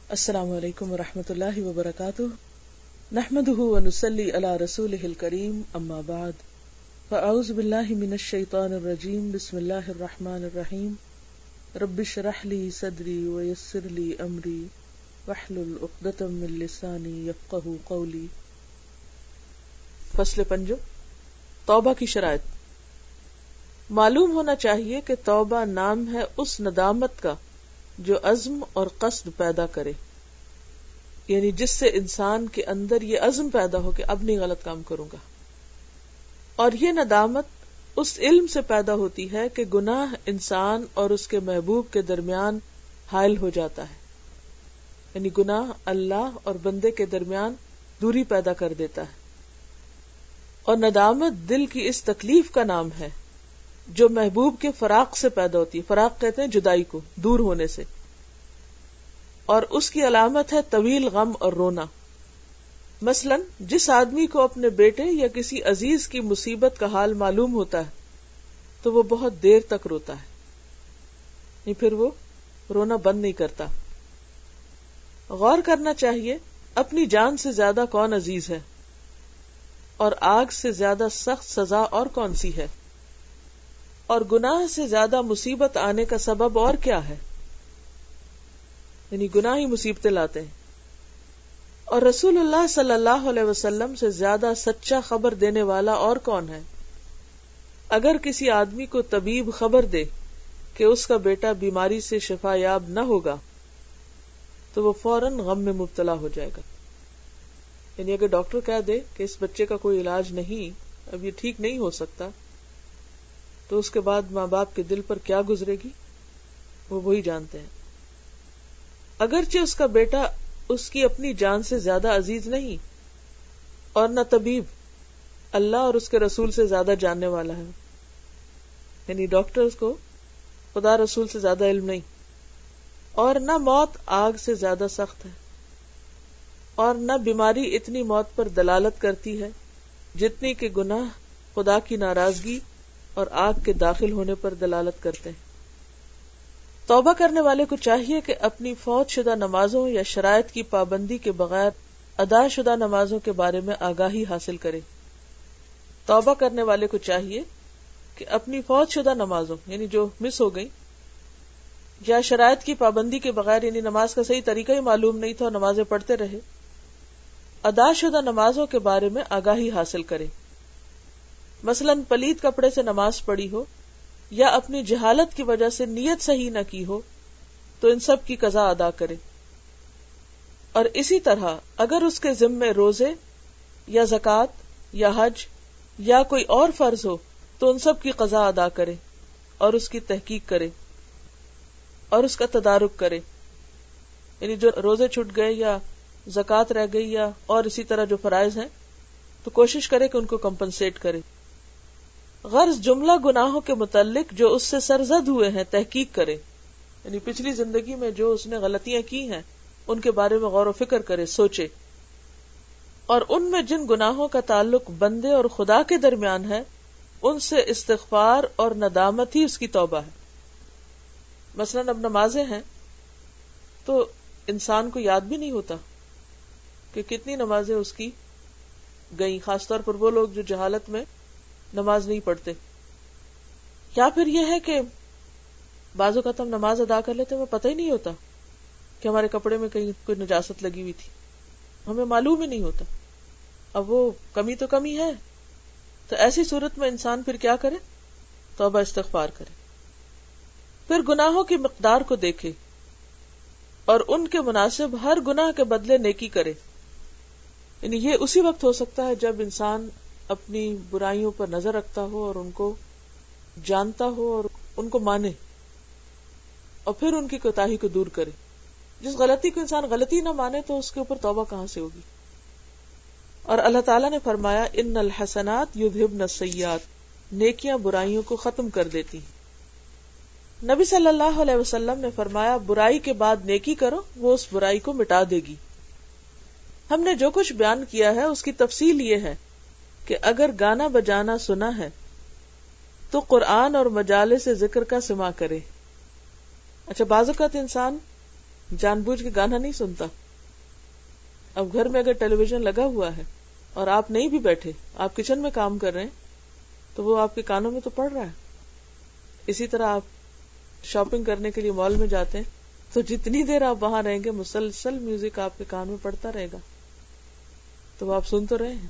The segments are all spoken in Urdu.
السلام علیکم ورحمۃ اللہ وبرکاتہ نحمده ونصلی علی رسوله الکریم اما بعد فاعوذ باللہ من الشیطان الرجیم بسم اللہ الرحمن الرحیم رب اشرح لی صدری ویسر لی امری واحلل عقدۃ من لسانی یفقہوا قولی۔ فصل پنجم، توبہ کی شرائط۔ معلوم ہونا چاہیے کہ توبہ نام ہے اس ندامت کا جو عزم اور قصد پیدا کرے، یعنی جس سے انسان کے اندر یہ عزم پیدا ہو کہ اب نہیں غلط کام کروں گا، اور یہ ندامت اس علم سے پیدا ہوتی ہے کہ گناہ انسان اور اس کے محبوب کے درمیان حائل ہو جاتا ہے، یعنی گناہ اللہ اور بندے کے درمیان دوری پیدا کر دیتا ہے، اور ندامت دل کی اس تکلیف کا نام ہے جو محبوب کے فراق سے پیدا ہوتی ہے۔ فراق کہتے ہیں جدائی کو، دور ہونے سے، اور اس کی علامت ہے طویل غم اور رونا۔ مثلا جس آدمی کو اپنے بیٹے یا کسی عزیز کی مصیبت کا حال معلوم ہوتا ہے تو وہ بہت دیر تک روتا ہے، پھر وہ رونا بند نہیں کرتا۔ غور کرنا چاہیے اپنی جان سے زیادہ کون عزیز ہے، اور آگ سے زیادہ سخت سزا اور کون سی ہے، اور گناہ سے زیادہ مصیبت آنے کا سبب اور کیا ہے، یعنی گناہ ہی مصیبتیں لاتے ہیں، اور رسول اللہ صلی اللہ علیہ وسلم سے زیادہ سچا خبر دینے والا اور کون ہے۔ اگر کسی آدمی کو طبیب خبر دے کہ اس کا بیٹا بیماری سے شفا یاب نہ ہوگا تو وہ فوراً غم میں مبتلا ہو جائے گا، یعنی اگر ڈاکٹر کہہ دے کہ اس بچے کا کوئی علاج نہیں، اب یہ ٹھیک نہیں ہو سکتا، تو اس کے بعد ماں باپ کے دل پر کیا گزرے گی وہ وہی جانتے ہیں۔ اگرچہ اس کا بیٹا اس کی اپنی جان سے زیادہ عزیز نہیں، اور نہ طبیب اللہ اور اس کے رسول سے زیادہ جاننے والا ہے، یعنی ڈاکٹرز کو خدا رسول سے زیادہ علم نہیں، اور نہ موت آگ سے زیادہ سخت ہے، اور نہ بیماری اتنی موت پر دلالت کرتی ہے جتنی کہ گناہ خدا کی ناراضگی اور آگ کے داخل ہونے پر دلالت کرتے ہیں۔ توبہ کرنے والے کو چاہیے کہ اپنی فوت شدہ نمازوں یا شرائط کی پابندی کے بغیر ادا شدہ نمازوں کے بارے میں آگاہی حاصل کرے۔ توبہ کرنے والے کو چاہیے کہ اپنی فوت شدہ نمازوں، یعنی جو مس ہو گئی، یا شرائط کی پابندی کے بغیر، یعنی نماز کا صحیح طریقہ ہی معلوم نہیں تھا اور نمازیں پڑھتے رہے، ادا شدہ نمازوں کے بارے میں آگاہی حاصل کرے۔ مثلا پلید کپڑے سے نماز پڑھی ہو یا اپنی جہالت کی وجہ سے نیت صحیح نہ کی ہو تو ان سب کی قضا ادا کرے، اور اسی طرح اگر اس کے ذمے روزے یا زکوٰۃ یا حج یا کوئی اور فرض ہو تو ان سب کی قضا ادا کرے، اور اس کی تحقیق کرے اور اس کا تدارک کرے، یعنی جو روزے چھوٹ گئے یا زکوٰۃ رہ گئی یا اور اسی طرح جو فرائض ہیں تو کوشش کرے کہ ان کو کمپنسیٹ کرے۔ غرض جملہ گناہوں کے متعلق جو اس سے سرزد ہوئے ہیں تحقیق کرے، یعنی پچھلی زندگی میں جو اس نے غلطیاں کی ہیں ان کے بارے میں غور و فکر کرے، سوچے، اور ان میں جن گناہوں کا تعلق بندے اور خدا کے درمیان ہے ان سے استغفار اور ندامت ہی اس کی توبہ ہے۔ مثلا اب نمازیں ہیں تو انسان کو یاد بھی نہیں ہوتا کہ کتنی نمازیں اس کی گئیں، خاص طور پر وہ لوگ جو جہالت میں نماز نہیں پڑھتے، یا پھر یہ ہے کہ بعض اوقات ہم نماز ادا کر لیتے ہیں، ہمیں پتہ ہی نہیں ہوتا کہ ہمارے کپڑے میں کہیں کوئی نجاست لگی ہوئی تھی، ہمیں معلوم ہی نہیں ہوتا۔ اب وہ کمی تو کمی ہے، تو ایسی صورت میں انسان پھر کیا کرے؟ توبہ استغفار کرے، پھر گناہوں کی مقدار کو دیکھے اور ان کے مناسب ہر گناہ کے بدلے نیکی کرے، یعنی یہ اسی وقت ہو سکتا ہے جب انسان اپنی برائیوں پر نظر رکھتا ہو اور ان کو جانتا ہو اور ان کو مانے، اور پھر ان کی کوتاہی کو دور کرے۔ جس غلطی کو انسان غلطی نہ مانے تو اس کے اوپر توبہ کہاں سے ہوگی؟ اور اللہ تعالیٰ نے فرمایا ان الحسنات یذہبن السیئات، نیکیاں برائیوں کو ختم کر دیتی ہیں۔ نبی صلی اللہ علیہ وسلم نے فرمایا برائی کے بعد نیکی کرو، وہ اس برائی کو مٹا دے گی۔ ہم نے جو کچھ بیان کیا ہے اس کی تفصیل یہ ہے کہ اگر گانا بجانا سنا ہے تو قرآن اور مجالس ذکر کا سماع کرے۔ اچھا، بعض اوقات انسان جان بوجھ کے گانا نہیں سنتا. اب گھر میں اگر ٹیلی ویژن لگا ہوا ہے اور آپ نہیں بھی بیٹھے, آپ کچن میں کام کر رہے ہیں, تو وہ آپ کے کانوں میں تو پڑ رہا ہے. اسی طرح آپ شاپنگ کرنے کے لیے مال میں جاتے ہیں تو جتنی دیر آپ وہاں رہیں گے مسلسل میوزک آپ کے کان میں پڑتا رہے گا, تو وہ آپ سن تو رہے ہیں.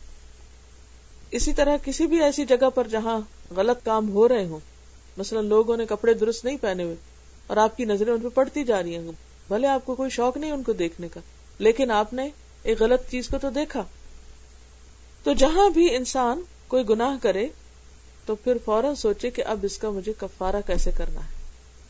اسی طرح کسی بھی ایسی جگہ پر جہاں غلط کام ہو رہے ہوں, مثلا لوگوں نے کپڑے درست نہیں پہنے ہوئے اور آپ کی نظریں ان پہ پڑتی جا رہی ہیں, بھلے آپ کو کوئی شوق نہیں ان کو دیکھنے کا, لیکن آپ نے ایک غلط چیز کو تو دیکھا. تو جہاں بھی انسان کوئی گناہ کرے تو پھر فوراً سوچے کہ اب اس کا مجھے کفارہ کیسے کرنا ہے.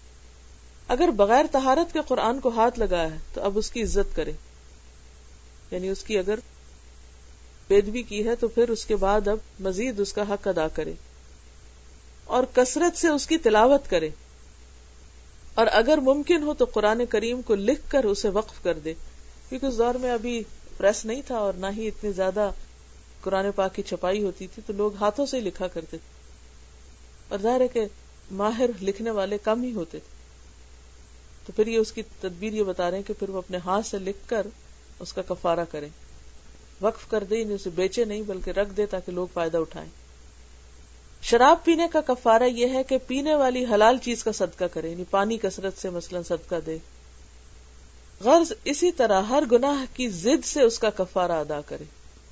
اگر بغیر طہارت کے قرآن کو ہاتھ لگایا ہے تو اب اس کی عزت کرے, یعنی اس کی اگر بے ادبی کی ہے تو پھر اس کے بعد اب مزید اس کا حق ادا کرے اور کثرت سے اس کی تلاوت کرے, اور اگر ممکن ہو تو قرآن کریم کو لکھ کر اسے وقف کر دے, کیونکہ اس دور میں ابھی پریس نہیں تھا اور نہ ہی اتنی زیادہ قرآن پاک کی چھپائی ہوتی تھی, تو لوگ ہاتھوں سے ہی لکھا کرتے تھے, اور ظاہر ہے کہ ماہر لکھنے والے کم ہی ہوتے تھے. تو پھر یہ اس کی تدبیر یہ بتا رہے ہیں کہ پھر وہ اپنے ہاتھ سے لکھ کر اس کا کفارہ کرے, وقف کر دے, یعنی اسے بیچے نہیں بلکہ رکھ دے تاکہ لوگ فائدہ اٹھائیں. شراب پینے کا کفارہ یہ ہے کہ پینے والی حلال چیز کا صدقہ کرے, یعنی پانی کثرت سے مثلا صدقہ دے. غرض اسی طرح ہر گناہ کی ضد سے اس کا کفارہ ادا کرے.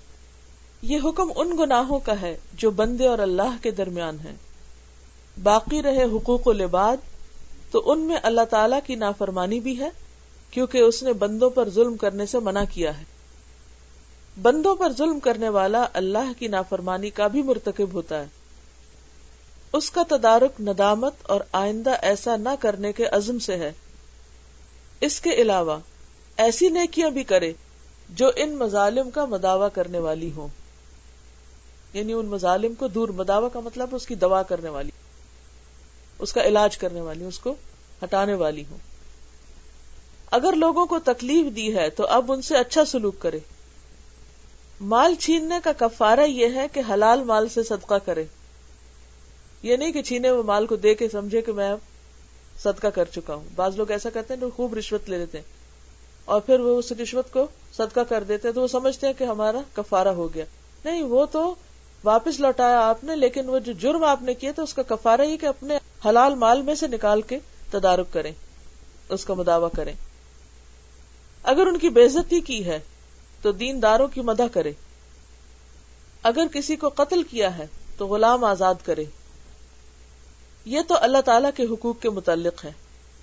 یہ حکم ان گناہوں کا ہے جو بندے اور اللہ کے درمیان ہیں. باقی رہے حقوق العباد تو ان میں اللہ تعالیٰ کی نافرمانی بھی ہے, کیونکہ اس نے بندوں پر ظلم کرنے سے منع کیا ہے. بندوں پر ظلم کرنے والا اللہ کی نافرمانی کا بھی مرتکب ہوتا ہے. اس کا تدارک ندامت اور آئندہ ایسا نہ کرنے کے عزم سے ہے. اس کے علاوہ ایسی نیکیاں بھی کرے جو ان مظالم کا مداوع کرنے والی ہوں, یعنی ان مظالم کو دور, مداوع کا مطلب اس کی دوا کرنے والی, اس کا علاج کرنے والی, اس کو ہٹانے والی ہوں. اگر لوگوں کو تکلیف دی ہے تو اب ان سے اچھا سلوک کرے. مال چھیننے کا کفارہ یہ ہے کہ حلال مال سے صدقہ کرے. یہ نہیں کہ چھینے وہ مال کو دے کے سمجھے کہ میں صدقہ کر چکا ہوں. بعض لوگ ایسا کرتے ہیں, جو خوب رشوت لے لیتے ہیں اور پھر وہ اس رشوت کو صدقہ کر دیتے ہیں, تو وہ سمجھتے ہیں کہ ہمارا کفارہ ہو گیا. نہیں, وہ تو واپس لوٹایا آپ نے, لیکن وہ جو جرم آپ نے کیا تو اس کا کفارہ ہی کہ اپنے حلال مال میں سے نکال کے تدارک کریں, اس کا مداوع کریں. اگر ان کی بے عزتی کی ہے تو دینداروں کی مدح کرے. اگر کسی کو قتل کیا ہے تو غلام آزاد کرے. یہ تو اللہ تعالیٰ کے حقوق کے متعلق ہے.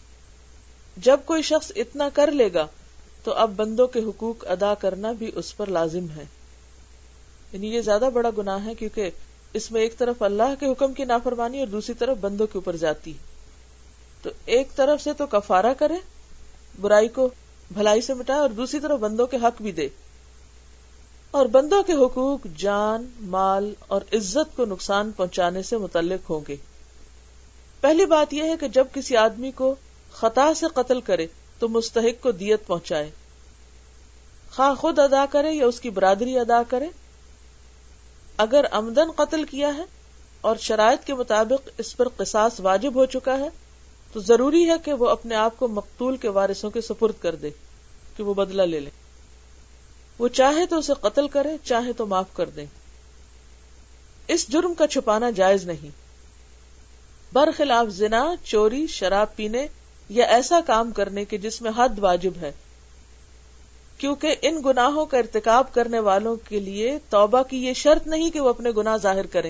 جب کوئی شخص اتنا کر لے گا تو اب بندوں کے حقوق ادا کرنا بھی اس پر لازم ہے. یعنی یہ زیادہ بڑا گناہ ہے, کیونکہ اس میں ایک طرف اللہ کے حکم کی نافرمانی اور دوسری طرف بندوں کے اوپر جاتی ہے. تو ایک طرف سے تو کفارہ کرے, برائی کو بھلائی سے مٹائے, اور دوسری طرف بندوں کے حق بھی دے. اور بندوں کے حقوق جان, مال اور عزت کو نقصان پہنچانے سے متعلق ہوں گے. پہلی بات یہ ہے کہ جب کسی آدمی کو خطا سے قتل کرے تو مستحق کو دیت پہنچائے, خواہ خود ادا کرے یا اس کی برادری ادا کرے. اگر عمدن قتل کیا ہے اور شرائط کے مطابق اس پر قصاص واجب ہو چکا ہے تو ضروری ہے کہ وہ اپنے آپ کو مقتول کے وارثوں کے سپرد کر دے کہ وہ بدلہ لے لیں. وہ چاہے تو اسے قتل کرے, چاہے تو معاف کر دیں. اس جرم کا چھپانا جائز نہیں. برخلاف زنا, چوری, شراب پینے یا ایسا کام کرنے کے جس میں حد واجب ہے, کیونکہ ان گناہوں کا ارتکاب کرنے والوں کے لیے توبہ کی یہ شرط نہیں کہ وہ اپنے گناہ ظاہر کریں.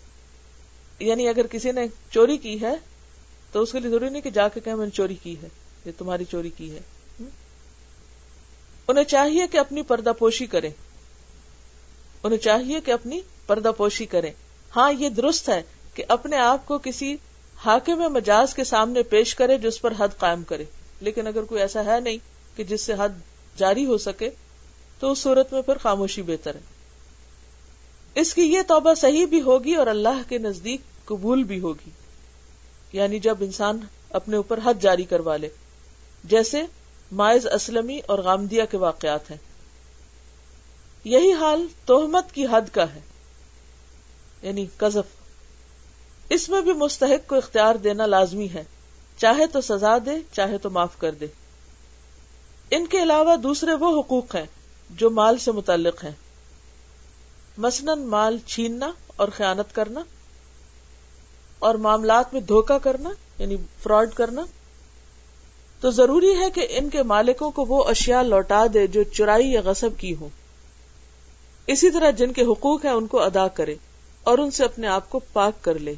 یعنی اگر کسی نے چوری کی ہے تو اس کے لیے ضروری نہیں کہ جا کے کہیں میں نے چوری کی ہے, یہ تمہاری چوری کی ہے. انہیں چاہیے کہ اپنی پردہ پوشی کریں. پردہ پوشی کریں. ہاں, یہ درست ہے کہ اپنے آپ کو کسی حاکم مجاز کے سامنے پیش کرے جو اس پر حد قائم کرے, لیکن اگر کوئی ایسا ہے نہیں کہ جس سے حد جاری ہو سکے تو اس صورت میں پھر خاموشی بہتر ہے. اس کی یہ توبہ صحیح بھی ہوگی اور اللہ کے نزدیک قبول بھی ہوگی. یعنی جب انسان اپنے اوپر حد جاری کروا لے, جیسے مائز اسلمی اور غامدیہ کے واقعات ہیں. یہی حال تہمت کی حد کا ہے, یعنی قذف. اس میں بھی مستحق کو اختیار دینا لازمی ہے, چاہے تو سزا دے چاہے تو معاف کر دے. ان کے علاوہ دوسرے وہ حقوق ہیں جو مال سے متعلق ہیں، مثلاً مال چھیننا اور خیانت کرنا، اور معاملات میں دھوکہ کرنا یعنی فراڈ کرنا. تو ضروری ہے کہ ان کے مالکوں کو وہ اشیاء لوٹا دے جو چرائی یا غصب کی ہوں. اسی طرح جن کے حقوق ہیں ان کو ادا کرے اور ان سے اپنے آپ کو پاک کر لے.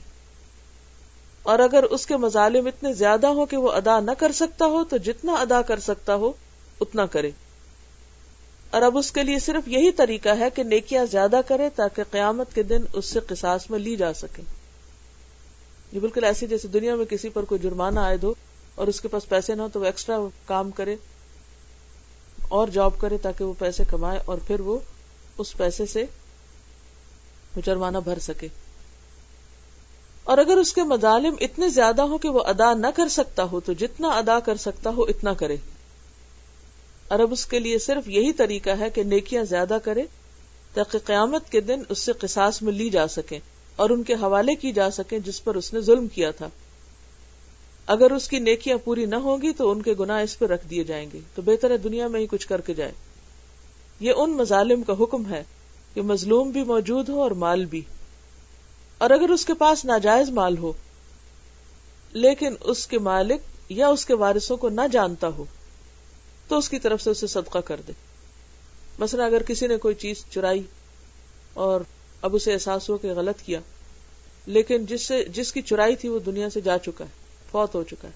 اور اگر اس کے مظالم اتنے زیادہ ہو کہ وہ ادا نہ کر سکتا ہو تو جتنا ادا کر سکتا ہو اتنا کرے. اور اب اس کے لیے صرف یہی طریقہ ہے کہ نیکیاں زیادہ کرے تاکہ قیامت کے دن اس سے قصاص میں لی جا سکے. یہ بالکل ایسی جیسے دنیا میں کسی پر کوئی جرمانہ عائد ہو اور اس کے پاس پیسے نہ ہو تو وہ ایکسٹرا کام کرے اور جاب کرے تاکہ وہ پیسے کمائے اور پھر وہ اس پیسے سے جرمانہ بھر سکے. اور اگر اس کے مظالم اتنے زیادہ ہو کہ وہ ادا نہ کر سکتا ہو تو جتنا ادا کر سکتا ہو اتنا کرے. اور اب اس کے لیے صرف یہی طریقہ ہے کہ نیکیاں زیادہ کرے تاکہ قیامت کے دن اس سے قصاص میں لی جا سکیں اور ان کے حوالے کی جا سکیں جس پر اس نے ظلم کیا تھا. اگر اس کی نیکیاں پوری نہ ہوں گی تو ان کے گناہ اس پہ رکھ دیے جائیں گے، تو بہتر ہے دنیا میں ہی کچھ کر کے جائے. یہ ان مظالم کا حکم ہے کہ مظلوم بھی موجود ہو اور مال بھی. اور اگر اس کے پاس ناجائز مال ہو لیکن اس کے مالک یا اس کے وارثوں کو نہ جانتا ہو تو اس کی طرف سے اسے صدقہ کر دے. مثلا اگر کسی نے کوئی چیز چرائی اور اب اسے احساس ہو کہ غلط کیا، لیکن جس کی چرائی تھی وہ دنیا سے جا چکا ہے، فوت ہو چکا ہے،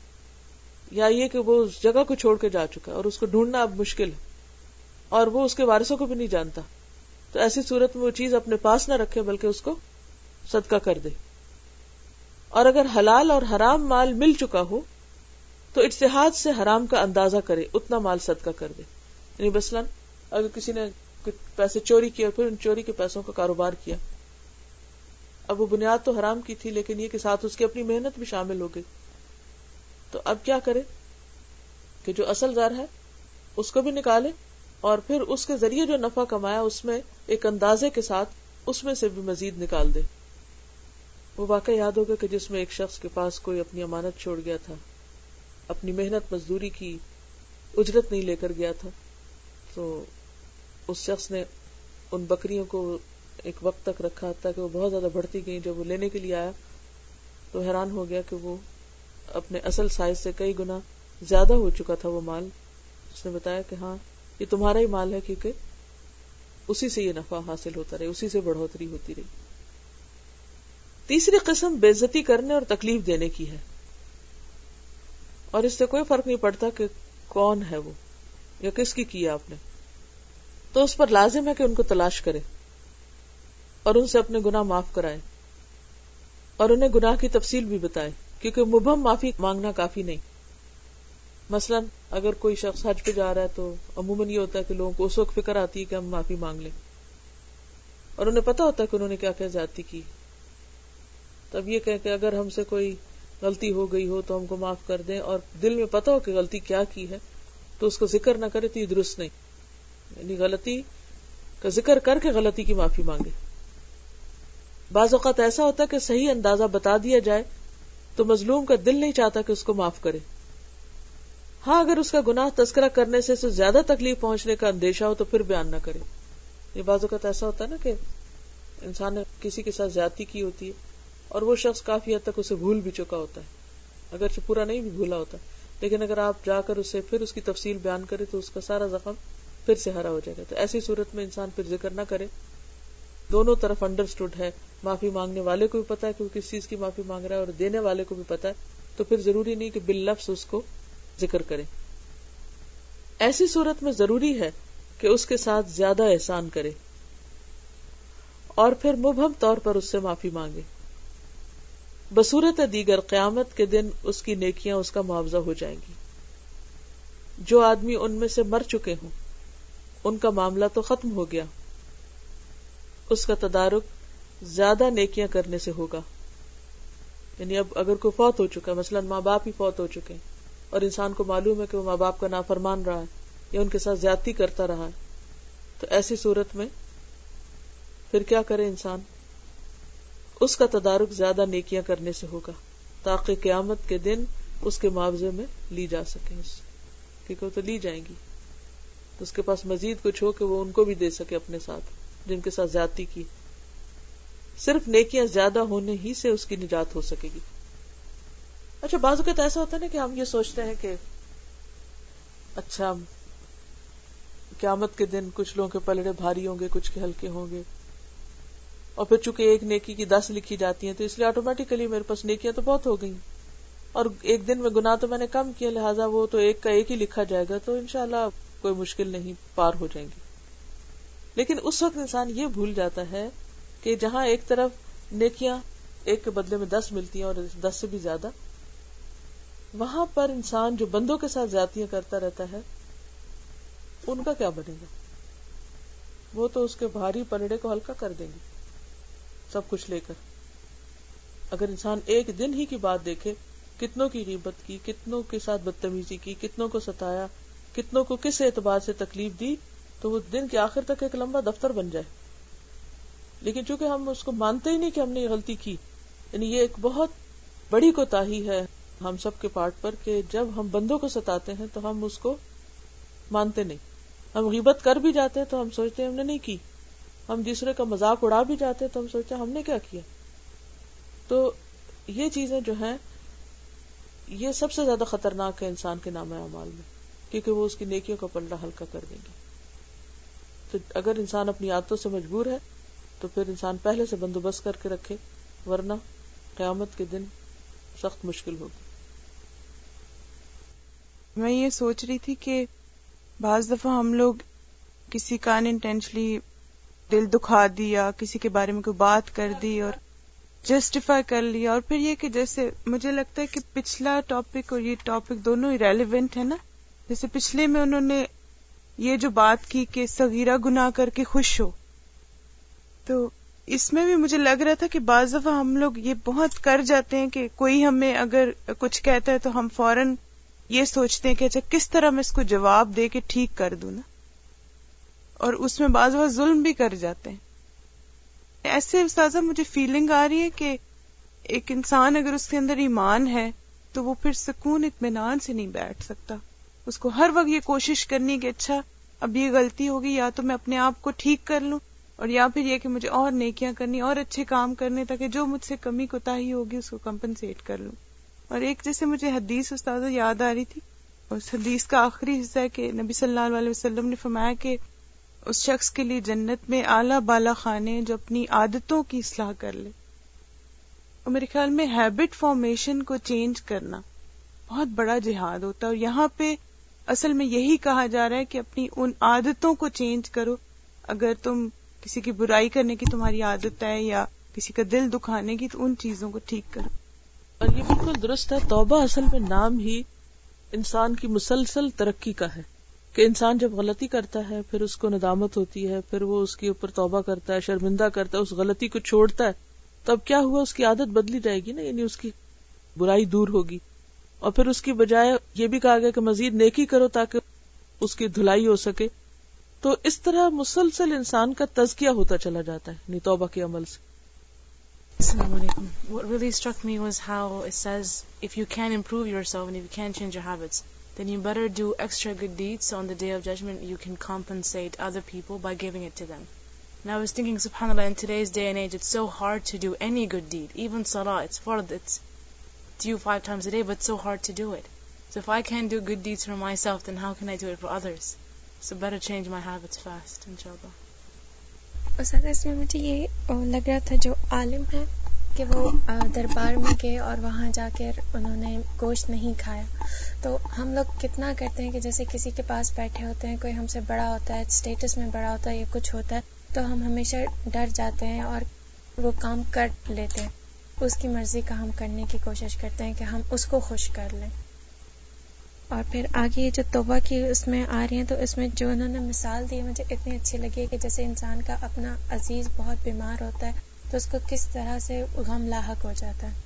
یا یہ کہ وہ اس جگہ کو چھوڑ کے جا چکا ہے اور اس کو ڈھونڈنا اب مشکل ہے اور وہ اس کے وارثوں کو بھی نہیں جانتا، تو ایسی صورت میں وہ چیز اپنے پاس نہ رکھے بلکہ اس کو صدقہ کر دے. اور اگر حلال اور حرام مال مل چکا ہو تو اجتہاد سے حرام کا اندازہ کرے، اتنا مال صدقہ کر دے. یعنی مثلاً اگر کسی نے کچھ پیسے چوری کیے اور پھر ان چوری کے پیسوں کا کاروبار کیا، اب وہ بنیاد تو حرام کی تھی لیکن یہ کہ ساتھ اس کی اپنی محنت بھی شامل ہو گئی، تو اب کیا کرے کہ جو اصل زر ہے اس کو بھی نکالے اور پھر اس کے ذریعے جو نفع کمایا اس میں ایک اندازے کے ساتھ اس میں سے بھی مزید نکال دے. وہ واقعہ یاد ہوگا کہ جس میں ایک شخص کے پاس کوئی اپنی امانت چھوڑ گیا تھا، اپنی محنت مزدوری کی اجرت نہیں لے کر گیا تھا، تو اس شخص نے ان بکریوں کو ایک وقت تک رکھا تاکہ وہ بہت زیادہ بڑھتی گئیں. جب وہ لینے کے لیے آیا تو حیران ہو گیا کہ وہ اپنے اصل سائز سے کئی گنا زیادہ ہو چکا تھا وہ مال. اس نے بتایا کہ ہاں یہ تمہارا ہی مال ہے کیونکہ اسی سے یہ نفع حاصل ہوتا رہے، اسی سے بڑھوتری ہوتی رہی. تیسری قسم بے عزتی کرنے اور تکلیف دینے کی ہے، اور اس سے کوئی فرق نہیں پڑتا کہ کون ہے وہ یا کس کی ہے آپ نے، تو اس پر لازم ہے کہ ان کو تلاش کرے اور ان سے اپنے گناہ معاف کرائے اور انہیں گناہ کی تفصیل بھی بتائے، کیونکہ مبہم معافی مانگنا کافی نہیں. مثلا اگر کوئی شخص حج پہ جا رہا ہے تو عموماً یہ ہوتا ہے کہ لوگوں کو اس وقت فکر آتی ہے کہ ہم معافی مانگ لیں، اور انہیں پتا ہوتا ہے کہ انہوں نے کیا کیا زیادتی کی. تب یہ کہ اگر ہم سے کوئی غلطی ہو گئی ہو تو ہم کو معاف کر دیں، اور دل میں پتا ہو کہ غلطی کیا کی ہے تو اس کو ذکر نہ کرے تو یہ درست نہیں. یعنی غلطی کا ذکر کر کے غلطی کی معافی مانگے. بعض اوقات ایسا ہوتا ہے کہ صحیح اندازہ بتا دیا جائے تو مظلوم کا دل نہیں چاہتا کہ اس کو معاف کرے. ہاں اگر اس کا گناہ تذکرہ کرنے سے زیادہ تکلیف پہنچنے کا اندیشہ ہو تو پھر بیان نہ کرے. یہ بعض اوقات ایسا ہوتا ہے نا کہ انسان نے کسی کے ساتھ زیادتی کی ہوتی ہے اور وہ شخص کافی حد تک اسے بھول بھی چکا ہوتا ہے، اگرچہ پورا نہیں بھی بھولا ہوتا، لیکن اگر آپ جا کر اسے پھر اس کی تفصیل بیان کرے تو اس کا سارا زخم پھر سے ہرا ہو جائے گا. تو ایسی صورت میں انسان پھر ذکر نہ کرے. دونوں طرف انڈرسٹوڈ ہے، معافی مانگنے والے کو بھی پتا ہے کہ وہ کس چیز کی معافی مانگ رہا ہے اور دینے والے کو بھی پتا ہے، تو پھر ضروری نہیں کہ باللفظ اس کو ذکر کرے. ایسی صورت میں ضروری ہے کہ اس کے ساتھ زیادہ احسان کرے اور پھر مبہم طور پر اس سے معافی مانگے. بصورت دیگر قیامت کے دن اس کی نیکیاں اس کا معاوضہ ہو جائیں گی. جو آدمی ان میں سے مر چکے ہوں ان کا معاملہ تو ختم ہو گیا، اس کا تدارک زیادہ نیکیاں کرنے سے ہوگا. یعنی اب اگر کوئی فوت ہو چکا ہے، مثلا ماں باپ ہی فوت ہو چکے ہیں اور انسان کو معلوم ہے کہ وہ ماں باپ کا نافرمان رہا ہے یا ان کے ساتھ زیادتی کرتا رہا ہے، تو ایسی صورت میں پھر کیا کرے انسان؟ اس کا تدارک زیادہ نیکیاں کرنے سے ہوگا تاکہ قیامت کے دن اس کے معاوضے میں لی جا سکے. کیونکہ وہ تو لی جائیں گی، تو اس کے پاس مزید کچھ ہو کہ وہ ان کو بھی دے سکے اپنے ساتھ جن کے ساتھ زیادتی کی. صرف نیکیاں زیادہ ہونے ہی سے اس کی نجات ہو سکے گی. اچھا بعض اوقات ایسا ہوتا ہے نا کہ ہم یہ سوچتے ہیں کہ اچھا قیامت کے دن کچھ لوگوں کے پلڑے بھاری ہوں گے، کچھ کے ہلکے ہوں گے، اور پھر چونکہ ایک نیکی کی 10 لکھی جاتی ہیں تو اس لیے آٹومیٹیکلی میرے پاس نیکیاں تو بہت ہو گئی، اور ایک دن میں گناہ تو میں نے کم کیا، لہٰذا وہ تو ایک کا ایک ہی لکھا جائے گا، تو انشاءاللہ کوئی مشکل نہیں، پار ہو جائیں گی. لیکن اس وقت انسان یہ بھول جاتا ہے کہ جہاں ایک طرف نیکیاں ایک کے بدلے میں 10 ملتی ہیں اور 10 سے بھی زیادہ، وہاں پر انسان جو بندوں کے ساتھ زیادتیاں کرتا رہتا ہے ان کا کیا بنے گا؟ وہ تو اس کے بھاری پلڑے کو ہلکا کر دیں گے سب کچھ لے کر. اگر انسان ایک دن ہی کی بات دیکھے، کتنوں کی غیبت کی، کتنوں کے ساتھ بدتمیزی کی، کتنوں کو ستایا، کتنوں کو کس اعتبار سے تکلیف دی، تو وہ دن کے آخر تک ایک لمبا دفتر بن جائے. لیکن چونکہ ہم اس کو مانتے ہی نہیں کہ ہم نے یہ غلطی کی، یعنی یہ ایک بہت بڑی کوتاہی ہے ہم سب کے پارٹ پر کہ جب ہم بندوں کو ستاتے ہیں تو ہم اس کو مانتے نہیں. ہم غیبت کر بھی جاتے ہیں تو ہم سوچتے ہیں ہم نے نہیں کی، ہم دوسرے کا مذاق اڑا بھی جاتے ہیں تو ہم سوچتے ہیں ہم نے کیا کیا. تو یہ چیزیں جو ہیں یہ سب سے زیادہ خطرناک ہے انسان کے نام اعمال میں، کیونکہ وہ اس کی نیکیوں کا پلڑا ہلکا کر دیں گے. تو اگر انسان اپنی عادتوں سے مجبور ہے تو پھر انسان پہلے سے بندوبست کر کے رکھے، ورنہ قیامت کے دن سخت مشکل ہوگی. میں یہ سوچ رہی تھی کہ بعض دفعہ ہم لوگ کسی کا انٹینشنلی دل دکھا دیا، کسی کے بارے میں کوئی بات کر دی اور جسٹیفائی کر لیا، اور پھر یہ کہ جیسے مجھے لگتا ہے کہ پچھلا ٹاپک اور یہ ٹاپک دونوں ہی ریلیونٹ ہے نا. جیسے پچھلے میں انہوں نے یہ جو بات کی کہ صغیرہ گناہ کر کے خوش ہو، تو اس میں بھی مجھے لگ رہا تھا کہ بعض دفعہ ہم لوگ یہ بہت کر جاتے ہیں کہ کوئی ہمیں اگر کچھ کہتا ہے تو ہم فوراً یہ سوچتے ہیں کہ اچھا کس طرح میں اس کو جواب دے کے ٹھیک کر دوں نا، اور اس میں بعض دفعہ ظلم بھی کر جاتے ہیں. ایسے استاذہ مجھے فیلنگ آ رہی ہے کہ ایک انسان اگر اس کے اندر ایمان ہے تو وہ پھر سکون اطمینان سے نہیں بیٹھ سکتا. اس کو ہر وقت یہ کوشش کرنی کہ اچھا اب یہ غلطی ہوگی، یا تو میں اپنے آپ کو ٹھیک کر لوں، اور یا پھر یہ کہ مجھے اور نیکیاں کرنی اور اچھے کام کرنے تاکہ جو مجھ سے کمی کوتاہی ہوگی اس کو کمپنسیٹ کر لوں. اور ایک جیسے مجھے حدیث استاذہ یاد آ رہی تھی، اس حدیث کا آخری حصہ ہے کہ نبی صلی اللہ علیہ وسلم نے فرمایا کہ اس شخص کے لیے جنت میں اعلیٰ بالا خانے جو اپنی عادتوں کی اصلاح کر لے. اور میرے خیال میں ہیبٹ فارمیشن کو چینج کرنا بہت بڑا جہاد ہوتا ہے، اور یہاں پہ اصل میں یہی کہا جا رہا ہے کہ اپنی ان عادتوں کو چینج کرو. اگر تم کسی کی برائی کرنے کی تمہاری عادت ہے یا کسی کا دل دکھانے کی، تو ان چیزوں کو ٹھیک کرو. اور یہ بالکل درست ہے. توبہ اصل میں نام ہی انسان کی مسلسل ترقی کا ہے کہ انسان جب غلطی کرتا ہے پھر اس کو ندامت ہوتی ہے، پھر وہ اس کے اوپر توبہ کرتا ہے، شرمندہ کرتا ہے، اس غلطی کو چھوڑتا ہے، تب کیا ہوا، اس کی عادت بدلی جائے گی نا، یعنی اس کی برائی دور ہوگی. اور پھر اس کی بجائے یہ بھی کہا گیا کہ مزید نیکی کرو تاکہ اس کی دھلائی ہو سکے. تو اس طرح مسلسل انسان کا تزکیہ ہوتا چلا جاتا ہے یعنی توبہ کے عمل سے. Assalamu alaikum. What really struck me was how it says if you can improve yourself and if you can change your habits, then you better do extra good deeds so on the day of judgment you can compensate other people by giving it to them. And I was thinking, subhanAllah, in today's day and age it's so hard to do any good deed. Even salah, it's fard, it's due 5 times a day, but it's so hard to do it. So if I can't do good deeds for myself, then how can I do it for others? So better change my habits fast, inshallah. استاد اس میں مجھے یہ لگ رہا تھا جو عالم ہے کہ وہ دربار میں گئے اور وہاں جا کر انہوں نے گوشت نہیں کھایا. تو ہم لوگ کتنا کرتے ہیں کہ جیسے کسی کے پاس بیٹھے ہوتے ہیں، کوئی ہم سے بڑا ہوتا ہے، اسٹیٹس میں بڑا ہوتا ہے یا کچھ ہوتا ہے، تو ہم ہمیشہ ڈر جاتے ہیں اور وہ کام کر لیتے ہیں، اس کی مرضی کا ہم کرنے کی کوشش کرتے ہیں کہ ہم اس کو خوش کر لیں. اور پھر آگے جو توبہ کی اس میں آ رہی ہیں، تو اس میں جو انہوں نے مثال دی مجھے اتنی اچھی لگی کہ جیسے انسان کا اپنا عزیز بہت بیمار ہوتا ہے تو اس کو کس طرح سے غم لاحق ہو جاتا ہے،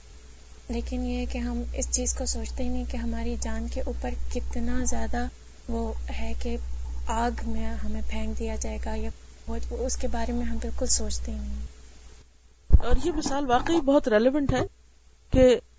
لیکن یہ کہ ہم اس چیز کو سوچتے ہی نہیں کہ ہماری جان کے اوپر کتنا زیادہ وہ ہے کہ آگ میں ہمیں پھینک دیا جائے گا، یا اس کے بارے میں ہم بالکل سوچتے ہی نہیں. اور یہ مثال واقعی بہت ریلیونٹ ہے کہ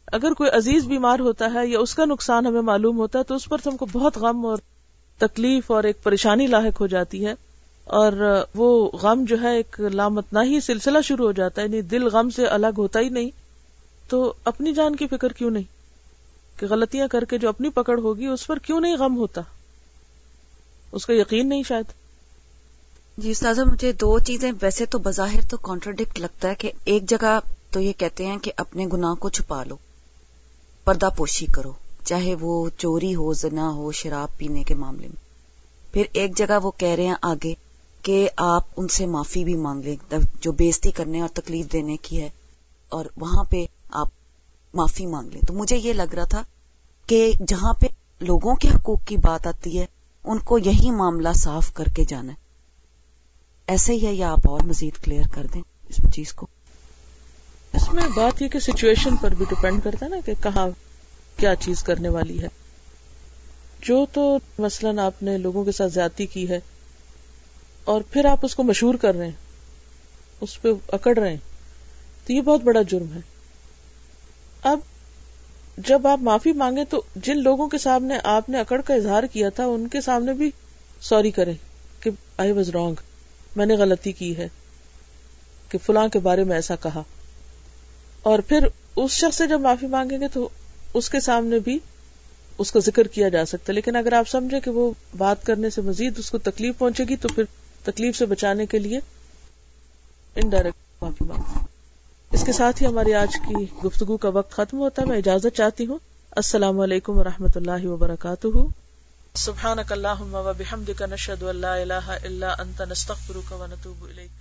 اگر کوئی عزیز بیمار ہوتا ہے یا اس کا نقصان ہمیں معلوم ہوتا ہے تو اس پر ہم کو بہت غم اور تکلیف اور ایک پریشانی لاحق ہو جاتی ہے، اور وہ غم جو ہے ایک لامتناہی سلسلہ شروع ہو جاتا ہے، یعنی دل غم سے الگ ہوتا ہی نہیں. تو اپنی جان کی فکر کیوں نہیں کہ غلطیاں کر کے جو اپنی پکڑ ہوگی اس پر کیوں نہیں غم ہوتا؟ اس کا یقین نہیں شاید. جی استاذہ، مجھے دو چیزیں ویسے تو بظاہر تو کانٹراڈکٹ لگتا ہے کہ ایک جگہ تو یہ کہتے ہیں کہ اپنے گناہ کو چھپا لو، پردہ پوشی کرو، چاہے وہ چوری ہو، زنا ہو، شراب پینے کے معاملے میں. پھر ایک جگہ وہ کہہ رہے ہیں آگے کہ آپ ان سے معافی بھی مانگ لیں جو بےزتی کرنے اور تکلیف دینے کی ہے، اور وہاں پہ آپ معافی مانگ لیں. تو مجھے یہ لگ رہا تھا کہ جہاں پہ لوگوں کے حقوق کی بات آتی ہے ان کو یہی معاملہ صاف کر کے جانا ہے. ایسے ہی ہے یا آپ اور مزید کلیئر کر دیں اس چیز کو؟ اس میں بات یہ کہ سچویشن پر بھی ڈیپینڈ کرتا ہے نا کہ کہاں کیا چیز کرنے والی ہے. جو تو مثلاً آپ نے لوگوں کے ساتھ زیادتی کی ہے اور پھر آپ اس کو مشہور کر رہے ہیں، اس پہ اکڑ رہے ہیں، تو یہ بہت بڑا جرم ہے. اب جب آپ معافی مانگیں تو جن لوگوں کے سامنے آپ نے اکڑ کا اظہار کیا تھا ان کے سامنے بھی سوری کریں کہ آئی واز رانگ، میں نے غلطی کی ہے کہ فلاں کے بارے میں ایسا کہا. اور پھر اس شخص سے جب معافی مانگیں گے تو اس کے سامنے بھی اس کا ذکر کیا جا سکتا ہے. لیکن اگر آپ سمجھے کہ وہ بات کرنے سے مزید اس کو تکلیف پہنچے گی تو پھر تکلیف سے بچانے کے لیے انڈائریکٹ معافی مانگیں. اس کے ساتھ ہی ہماری آج کی گفتگو کا وقت ختم ہوتا ہے. میں اجازت چاہتی ہوں. السلام علیکم ورحمۃ اللہ وبرکاتہ. سبحانک اللہم و بحمدک، نشہد ان لا الہ الا انت، نستغفرک و نتوب الیک.